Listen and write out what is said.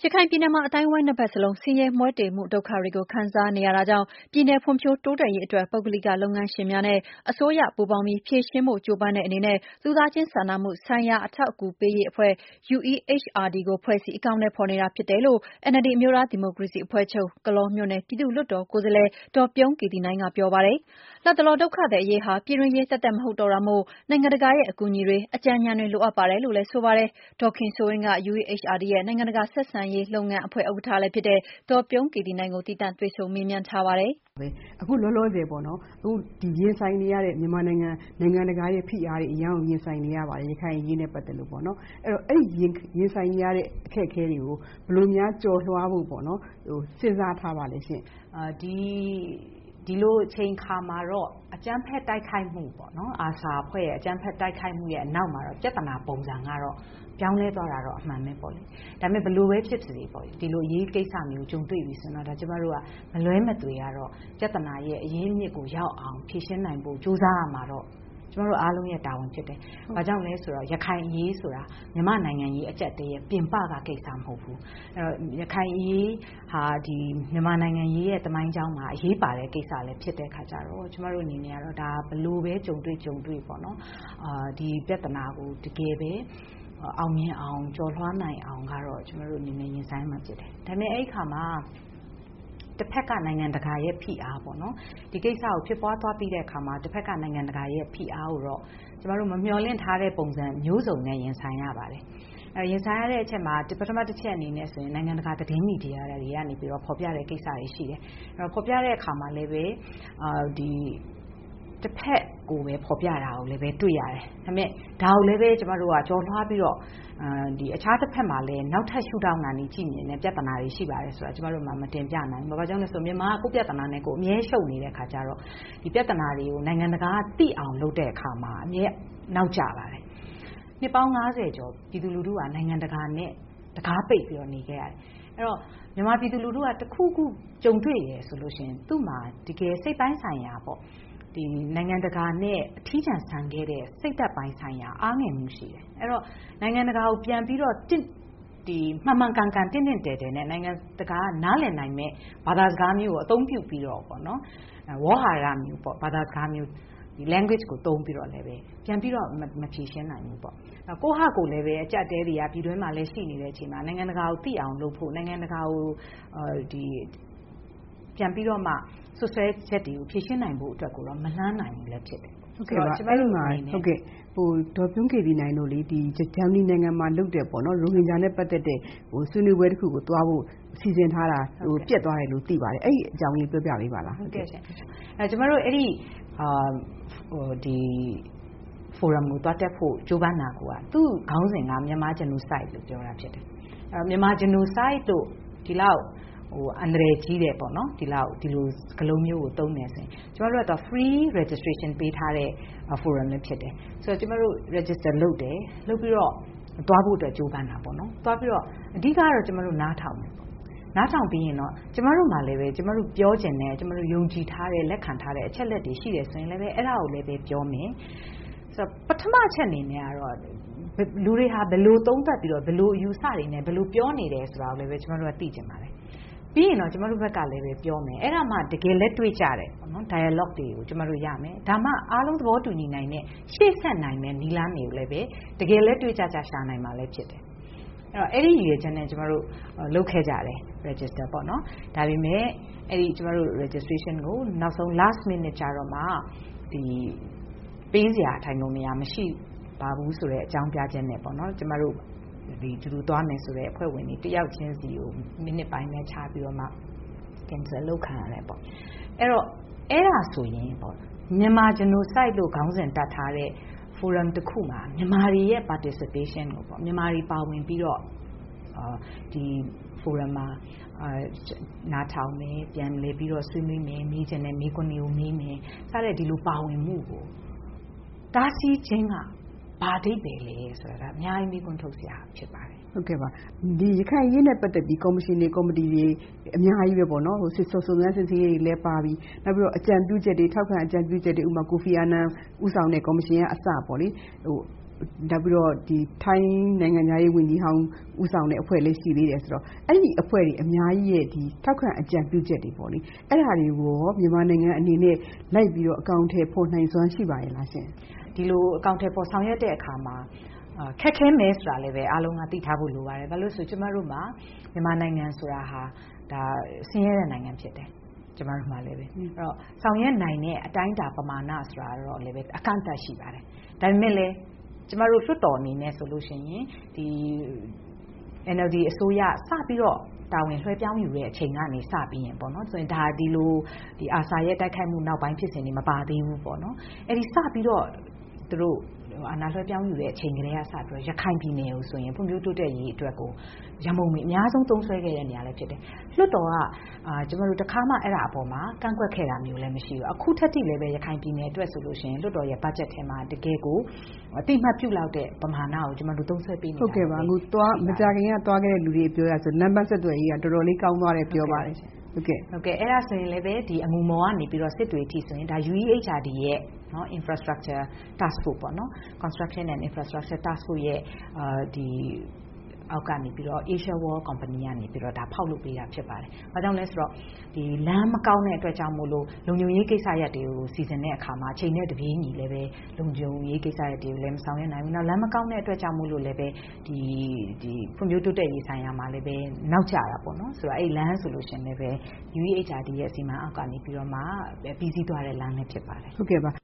ရခိုင်ပြည်နယ်မှာအတိုင်းအဝိုင်းနှစ်ဘက်စလုံးဆင်းရဲမွဲတေမှုဒုက္ခတွေကိုခံစားနေရတာကြောင့်ပြည်နယ်ဖွံ့ဖြိုးတိုးတက်ရေးအတွက်ပုဂ္ဂလိကလုပ်ငန်းရှင်များနဲ့အစိုးရပူးပေါင်းပြီးဖြေရှင်းဖို့ကြိုးပမ်းတဲ့အနေနဲ့လူသားချင်းစာနာမှုဆိုင်ရာအထောက်အကူပေးရေးအဖွဲ့ UEHRD ကိုဖွဲ့စည်းအကောင်အထည်ဖော်နေတာဖြစ်တယ်လို့ NLD အမျိုးသားဒီမိုကရေစီအဖွဲ့ချုပ်ကလောမြို့နယ်ပြည်သူ့လွှတ်တော်ကိုယ်စားလှယ်ဒေါ်ပြုံးကေသီနိုင်ကပြောပါတယ်။လတ်တလောဒုက္ခသည်အရေးဟာပြည်တွင်းရေးသက်သက်မဟုတ်တော့တာမို့နိုင်ငံတကာရဲ့အကူအညီတွေအကြံဉာဏ်တွေလိုအပ်ပါတယ်လို့လည်းဆိုပါတယ်။ဒေါ်ခင်စိုးဝင်းက UEHRD ရဲ့နိုင်ငံတကာဆက်ဆံရေးလုပ်ငန်းအဖွဲ့ဥက္ကဋ္ဌလည်းဖြစ်တဲ့ဒေါ်ပြုံးကေသီနိုင်ကိုသီးသန့်တွေ့ဆုံမေးမြန်းထားပါတယ်။အခုလောလောဆယ်ပေါ့နော်အခုဒီရင်ဆိုင်နေရတဲ့မြန်မာနိုင်ငံတကာရဲ့ဖိအားတွေအများကြီးရင်ဆိုင်နေရပါတယ်ရခိုင်အရေးနဲ့ပတ်သက်လို့ပေါ့နော်အဲ့ရင်ဆိုင်နေရတဲ့အခက်အခဲတွေကိုဘယ်လိုများကျော်လွှားဖို့ပေါ့နော်စဉ်းစားထားပါလဲရှင့်ဒီလိုအချိန်ခါမှာတော့အကြမ်းဖက်တိုက်ခိုက်မှုပေါ့နော်အာဆာအဖွဲ့ရဲ့အကြမ်းဖက်တိုက်ခိုက်မှုရဲ့အနောက်မှာတော့ပြဿနာပုံစံကတော့ပြောင်းလဲသွားတာတော့အမှန်ပဲပေါ့လေဒါပေမဲ့ဘယ်လိုပဲဖြစ်စေပေါ့ဒီလိုအရေးကိစ္စမျိုးကြုံတွေ့ပြီဆိုတော့ဒါကျမတို့ကမလွဲမသွေကတော့ပြဿနာရဲ့အရင်းမြစ်ကိုရောက်အောင်ဖြေရှင်းနိုင်ဖို့ကြိုးစားရမှာတော့ကျမတို့အားလုံးရဲ့တာဝန်ဖြစ်တယ်။ဘာကြောင့်လဲဆိုတော့ရခိုင်အရေးဆိုတာမြန်မာနိုင်ငံရေးအကျပ်တည်းရဲ့ပြင်ပကကိစ္စမဟုတ်ဘူး။အဲ့တော့ရခိုင်အရေးဟာဒီမြန်မာနိုင်ငံရေးရဲ့တမိုင်းကြောင်းမှာအရေးပါတဲ့ကိစ္စလည်းဖြစ်တဲ့ခါကျတော့ကျမတို့အနေနဲ့ကတော့ဒါဘလို့ပဲကြုံတွေ့ပေါ့နော်။ဒီပြဿနာကိုတကယ်ပဲအောင်မြင်အောင်ကျော်လွှားနိုင်အောင်ကတော့ကျမတို့အနေနဲ့ရင်ဆိုင်မှဖြစ်တယ်။ဒါပေမဲ့အဲ့ခါမှာတစ်ဖက်ကနိုင်ငံတကာရဲ့ဖိအားပေါ့နော်ဒီကိစ္စကိုဖြစ်ပွားသွားပြီးတဲ့အခါမှာတစ်ဖက်ကနိုင်ငံတကာရဲ့ဖိအားကိုတော့ကျမတို့မမျှော်လင့်ထားတဲ့ပုံစံမျိုးစုံနဲ့ရင်ဆိုင်ရပါတယ်ရင်ဆိုင်ရတဲ့အချက်မှာပထမတစ်ချက်အနေနဲ့ဆိုရင်နိုင်ငံတကာသတင်းမီဒီယာတွေကနေပြီးတော့ဖော်ပြတဲ့ကိစ္စတွေရှိတယ်အဲ့တော့ဖော်ပြတဲ့အခါမှာလည်းပဲဒီတစ်ဖက်ကိုပဲဖော်ပြတာကိုလည်းပဲတွေ့ရတယ်ဒါပေမဲ့ဒါကိုလည်းပဲကျမတို့ကကြော်လွှားပြီးတော့ဒီအခြားတစ်ဖက်မှာလည်းနောက်ထပ်ရှုထောင့်ကနေကြည့်မြင်တဲ့ပြဿနာတွေရှိပါတယ်ဆိုတာကျမတို့မှမတင်ပြနိုင်ဘူး။ဘာကြောင့်လဲဆိုမြန်မာကကိုယ့်ပြဿနာနဲ့ကိုယ်အမြဲရှုပ်နေတဲ့ခါကျတော့ဒီပြဿနာတွေကိုနိုင်ငံတကာကသိအောင်လုပ်တဲ့အခါမှာအမြဲနောက်ကျပါတယ်။နှစ်ပေါင်း90ကျော်ပြည်သူလူထုကနိုင်ငံတကာနဲ့တကားပိတ်ပြီးတော့နေခဲ့ရတယ်။အဲ့တော့မြန်မာပြည်သူလူထုကတခုခုကြုံတွေ့ရဆိုလို့ရှိရင်သူ့မှာတကယ်စိတ်ပိုင်းဆိုင်ရာပေါ့ဒီနိုင်ငံတကာနဲ့အထီးကျန်ဆန်ခဲ့တဲ့စိတ်သက်ပိုင်းဆိုင်ရာအားငယ်မှုရှိတယ်အဲ့တော့နိုင်ငံတကာကိုပြန်ပြီးတော့ဒီမှန်မှန်ကန်ကန်တင်းတင်းတဲတဲနဲ့နိုင်ငံတကာကနားလည်နိုင်မဲ့ဘာသာစကားမျိုးကိုအသုံးပြုပြီးတော့ပေါ့နော်ဝေါ်ဟာရမျိုးပေါ့ဘာသာစကားမျိုးဒီ language ကိုသုံးပြီးတော့လည်းပဲပြန်ပြီးတော့မဖြေရှင်းနိုင်ဘူးပေါ့ကိုဟာကိုလည်းပဲအကြက်တဲတွေကပြည်တွင်းမှာလည်းရှိနေတဲ့အချိန်မှာနိုင်ငံတကာကိုသိအောင်လုပ်ဖို့နိုင်ငံတကာကိုဒီပြန်ပြီးတော့မှဆွဆွဲချက်တွေကိုဖြေရှင်းနိုင်ဖို့အတွက်ကိုတော့မလှမ်းနိုင်ဘူးလည်းဖြစ်တယ်ဟုတ်ကဲ့ပါအဲ့ဒီမှာဟုတ်ကဲ့ဒေါ်ပြုံးကေသီနိုင်တို့လေဒီဂျာမနီနိုင်ငံမှာလုပ်တယ်ပေါ့နော်ရိုဟင်ဂျာနဲ့ပတ်သက်တဲ့ဆွေးနွေးပွဲတစ်ခုကိုသွားဖို့စီစဉ်ထားတာပြက်သွားတယ်လို့သိပါတယ်အဲ့ဒီအကြောင်းလေးပြောပြပေးပါလားဟုတ်ကဲ့ရှင်ကျမတို့အဲ့ဒီဒီဖိုရမ်ကိုတွားတက်ဖို့ကြိုးပမ်းတာကသူ့ခေါင်းစဉ်ကမြန်မာဂျနိုဆိုက်လို့ပြောတာဖြစ်တယ်မြန်မာဂျနိုဆိုက်တို့ဒီလောက်အန္တရာယ်ကြီးတယ်ပေါ့နော်ဒီလိုကလုံးမျိုးကိုသုံးနေဆိုရင်ကျမတို့ကတော့ free registration ပေးထားတဲ့ forum လေးဖြစ်တယ်ဆိုတော့ကျမတို့ register လုပ်တယ်လုပ်ပြီးတော့သွားဖို့အတွက်ကြိုးပမ်းတာပေါ့နော်သွားပြီးတော့အဓိကတော့ကျမတို့နားထောင်တယ်နားထောင်ပြီးရင်တော့ကျမတို့မှလည်းပဲကျမတို့ပြောချင်တယ်ကျမတို့ယုံကြည်ထားတဲ့လက်ခံထားတဲ့အချက်လက်တွေရှိတယ်ဆိုရင်လည်းပဲအဲ့ဒါကိုလည်းပဲပြောမယ်ဆိုတော့ပထမအချက်အနေနဲ့ကတော့လူတွေဟာဘယ်လိုသုံးသပ်ပြီးတော့ဘယ်လိုအယူဆတွေနဲ့ဘယ်လိုပြောနေတယ်ဆိုတာကိုလည်းပဲကျမတို့ကသိချင်ပါတယ်ပြီးရင်တော့ကျမတို့ဘက်ကလည်းပဲပြောမယ်အဲ့ဒါမှတကယ်လက်တွေ့ကြတယ်ပေါ့နော် dialogue တွေကိုကျမတို့ရမယ်ဒါမှအားလုံးသဘောတူညီနိုင်တဲ့ရှေ့ဆက်နိုင်မဲ့နည်းလမ်းတွေကိုလည်းပဲတကယ်လက်တွေ့ကြရှာနိုင်မှာလည်းဖြစ်တယ်အဲ့တော့အဲ့ဒီရည်ရွယ်ချက်နဲ့ကျမတို့လုပ်ခဲ့ကြတယ် register ပေါ့နော်ဒါပေမဲ့အဲ့ဒီကျမတို့ registration ကိုနောက်ဆုံး last minute ကြတော့မှဒီပေးစရာထိုင်လို့မရှိပါဘူးဆိုတဲ့အကြောင်းပြချက်နဲ့ပေါ့နော်ကျမတို့ဒီတူသွားမယ်ဆိုတဲ့အဖွဲ့ဝင်တွေတယောက်ချင်းစီကိုမိနစ်ပိုင်းနဲ့ခြားပြီးတော့မှ cancel လုပ်ခံရတယ်ပေါ့အဲ့တော့အဲ့ဒါဆိုရင်ပေါ့မြန်မာ genocide လို့ခေါင်းစဉ်တက်ထားတဲ့ forum တစ်ခုမှာမြန်မာတွေရဲ့ participation ကိုပေါ့မြန်မာတွေပါဝင်ပြီးတော့ဒီ forum မှာနားထောင်မယ်ပြန်လဲပြီးတော့ဆွေးနွေးမယ်မေးချင်တဲ့မေးခွန်းတွေကိုမေးမယ်စတဲ့ဒီလိုပါဝင်မှုကိုတားဆီးခြင်းကဘာအဓိပ္ပာယ်လဲဆိုတာအများကြီးမေးခွန်းထုတ်စရာဖြစ်ပါတယ်ဟုတ်ကဲ့ပါဒီရခိုင်ရေးနဲ့ပတ်သက်ပြီးကော်မရှင်တွေကော်မတီတွေအများကြီးပဲပေါ့နော်စစ်စုံစမ်းစစ်ဆေးရေးတွေလည်းပါပြီးနောက်ပြီးတော့အကြံပြုချက်တွေထောက်ခံအကြံပြုချက်တွေဥပမာကိုဖီအာနန်ဦးဆောင်တဲ့ကော်မရှင်ရဲ့အစပေါ့လေနောက်ပြီးတော့ဒီထိုင်းနိုင်ငံသားရေးဝန်ကြီးဟောင်းဦးဆောင်တဲ့အဖွဲ့လေးရှိသေးတယ်ဆိုတော့အဲ့ဒီအဖွဲ့တွေအများကြီးရဲ့ဒီထောက်ခံအကြံပြုချက်တွေပေါ့လေအဲ့ဒါတွေကိုမြန်မာနိုင်ငံအနေနဲ့လိုက်ပြီးတော့အကောင့်ထဲပေါ်နိုင်စွမ်းရှိပါရဲ့လားရှင်ဒီလိုအကောင့်ထဲပေါ်ဆောင်ရွက်တဲ့အခါမှာခက်ခဲမယ်ဆိုတာလည်းပဲအားလုံးကသိထားဖို့လိုပါတယ်ဘာလို့ဆိုကျမတို့မှာမြန်မာနိုင်ငံဆိုတာဟာဒါဆင်းရဲတဲ့နိုင်ငံဖြစ်တယ်ကျမတို့မှာလည်းပဲအဲ့တော့ဆောင်ရွက်နိုင်တဲ့အတိုင်းအတာပမာဏဆိုတာတော့လည်းပဲအကန့်အသတ်ရှိပါတယ်ဒါပေမဲ့လည်းကျမတို့လွှတ်တော်အနေနဲ့ဆိုလို့ရှိရင်ဒီ NLD အစိုးရစပြီးတော့တာဝန်လွှဲပြောင်းယူတဲ့အချိန်ကနေစပြီးရင်ပေါ့နော်ဆိုရင်ဒါဒီလိုဒီအာဆာရဲ့တိုက်ခိုက်မှုနောက်ပိုင်းဖြစ်စဉ်တွေမပါသေးဘူးပေါ့နော်အဲ့ဒီစပြီးတော့သူတို့အာဏာလွှဲပြောင်းယူတဲ့အချိန်ကလေးကစပြီးတော့ရခိုင်ပြည်နယ်ကိုဆိုရင်ဖွံ့ဖြိုးတိုးတက်ရေးအတွက်ကိုရမုံမီအများဆုံးသုံးစွဲခဲ့တဲ့နေရာလည်းဖြစ်တယ်လွှတ်တော်ကကျမတို့တခါမှအဲ့ဒါအပေါ်မှာကန့်ကွက်ခဲ့တာမျိုးလည်းမရှိဘူးအခုထက်ထိလည်းပဲရခိုင်ပြည်နယ်အတွက်ဆိုလို့ရှိရင်လွှတ်တော်ရဲ့ budget ထဲမှာတကယ်ကိုအတိအမှတ်ပြုလောက်တဲ့ပမာဏကိုကျမတို့သုံးစွဲပေးနေတာဟုတ်ကဲ့ပါအခုမကြာခင်ကသွားခဲ့တဲ့လူတွေပြောရဆိုလမ်းပတ်ဆက်သွယ်ရေးကတော်တော်လေးကောင်းသွားတယ်ပြောပါတယ်ဟုတ်ကဲ့အဲ့ဒါဆိုရင်လည်းပဲဒီအငူမော်ကနေပြီးတော့စစ်တွေထိဆိုရင်ဒါ UEHRD ရဲ့နော် infrastructure task force ပေါ့နော် construction and infrastructure task force ရဲ့ဒီအောက်ကနေပြီးတော့ Asia World Company ကနေပြီးတော့ဒါဖောက်လုပ်ပေးတာဖြစ်ပါတယ်။ဘာကြောင့်လဲဆိုတော့ဒီလမ်းမကောင်းတဲ့အတွက်ကြောင့်မို့လို့လုံခြုံရေးကိစ္စရပ်တွေကိုစီစဉ်တဲ့အခါမှာအချိန်နဲ့တပြေးညီလည်းပဲလုံခြုံရေးကိစ္စရပ်တွေကိုလည်းမဆောင်ရွက်နိုင်ဘူး။နောက်လမ်းမကောင်းတဲ့အတွက်ကြောင့်မို့လို့လည်းပဲဒီဖွံ့ဖြိုးတိုးတက်ရေးဆိုင်ရာမှာလည်းပဲနောက်ကျတာပေါ့နော်။ဆိုတော့အဲ့လမ်းဆိုလို့ရှင်လည်းပဲ UEHRD ရဲ့စီမံအောက်ကနေပြီးတော့မှပြီးစီးသွားတဲ့လမ်းလည်းဖြစ်ပါတယ်။ဟုတ်ကဲ့ပါ